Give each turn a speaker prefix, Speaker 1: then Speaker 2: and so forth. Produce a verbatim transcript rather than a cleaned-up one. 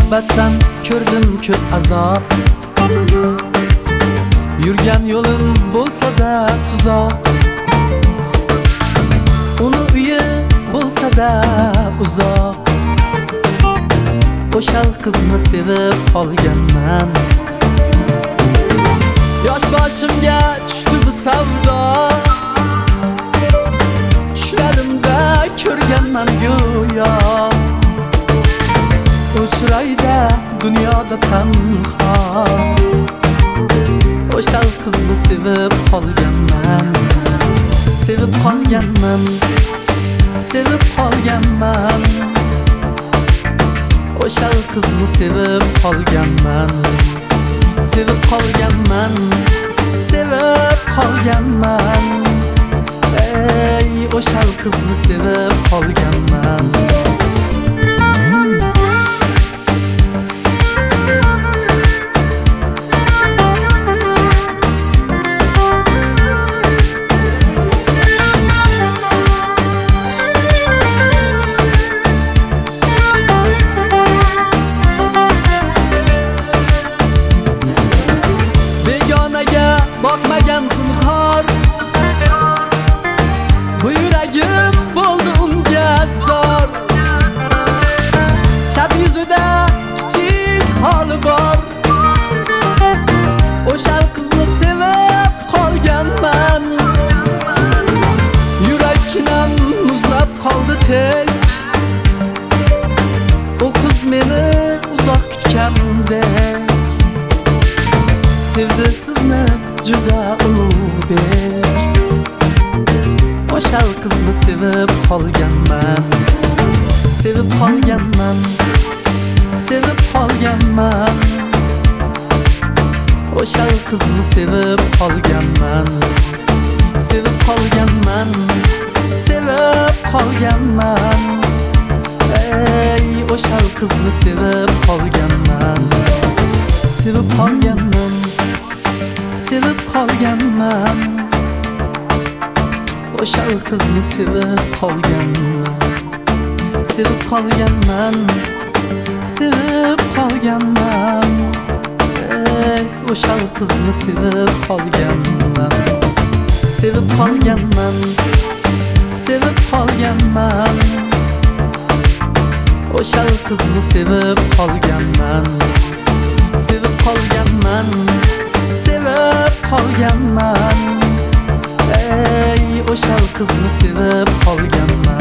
Speaker 1: muhabbatdan ko'rdim ko'p azob. Yurgan yo'lim bo'lsa-da tuzoq, uni uyi bo'lsa-da uzoq. O'shal qizni sevib qolganman. Yosh boshimga tushdi bu savdo, tushlarimda ko'rganman go'yo. O'chirayda dunyoda tanho, o'shal qizni sevib qolganman. Sevib qolganman, sevib qolganman. O'shal qizni sevib qolganman. Sevib qolganman, sevib qolganman. Ey, o'shal qizni sevib qolganman. Bakmagan zinhor, bu yuragim bo'ldi unga zor. Chap yuzida kichik holi bor, o'shal qizni sevib qolganman. Yuraginam muzlab qoldi tek, o qiz meni uzoq kutgandek. Sevdi sizni juda ulug'bek, o'shal qizni sevib qolganman. Sevib qolganman, sevib qolganman. O'shal qizni sevib qolganman. Sevib qolganman, sevib qolganman. Ey, o'shal qizni sevib qolganman. Sevib qolganman, sevib qolganman. O'shal qizni sevib qolganman. Sevib qolganman, sevib qolganman. Ey, o'shal qizni sevib qolganman. Sevib qolganman, sevib qolganman. O'shal qizni sevib qolganman. Sevib qolganman, sevib qolganman. Ey, o'shal qizni sevib qolganman.